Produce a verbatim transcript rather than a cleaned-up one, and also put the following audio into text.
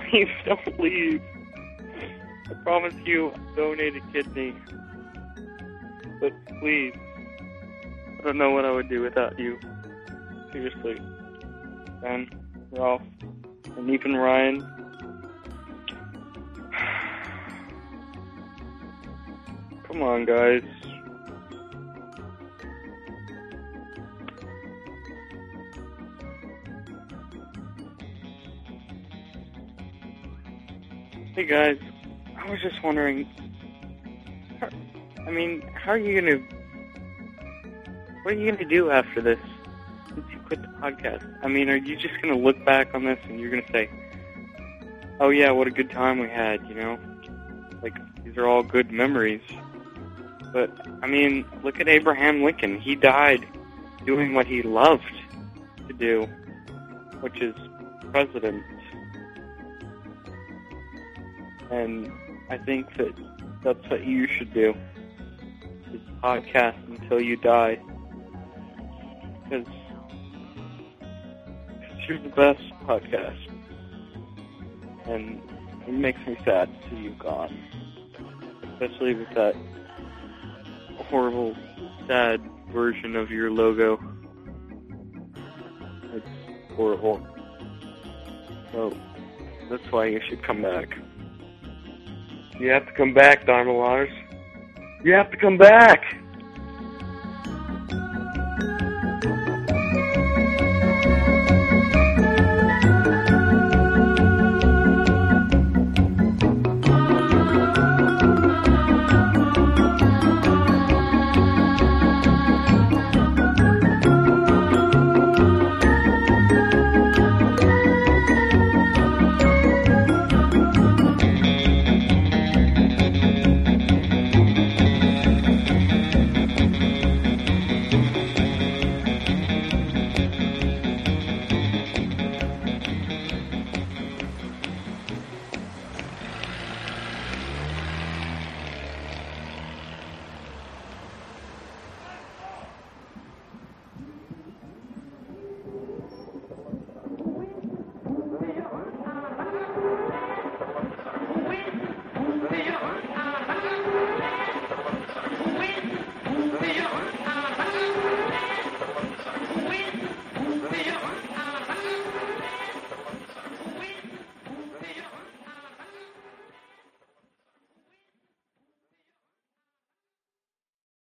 Please don't leave. I promise you I'll donate a kidney. But please. I don't know what I would do without you. Seriously. Ben, Ralph, and even Ryan. Come on, guys. Hey guys, I was just wondering, how, I mean, how are you gonna, what are you gonna do after this, since you quit the podcast? I mean, are you just gonna look back on this and you're gonna say, oh yeah, what a good time we had, you know? Like, these are all good memories. But, I mean, look at Abraham Lincoln. He died doing what he loved to do, which is president. And I think that that's what you should do, is podcast until you die. Because you're the best podcast. And it makes me sad to see you gone. Especially with that horrible, sad version of your logo. It's horrible. So, that's why you should come back. You have to come back, Dharma Lars. You have to come back!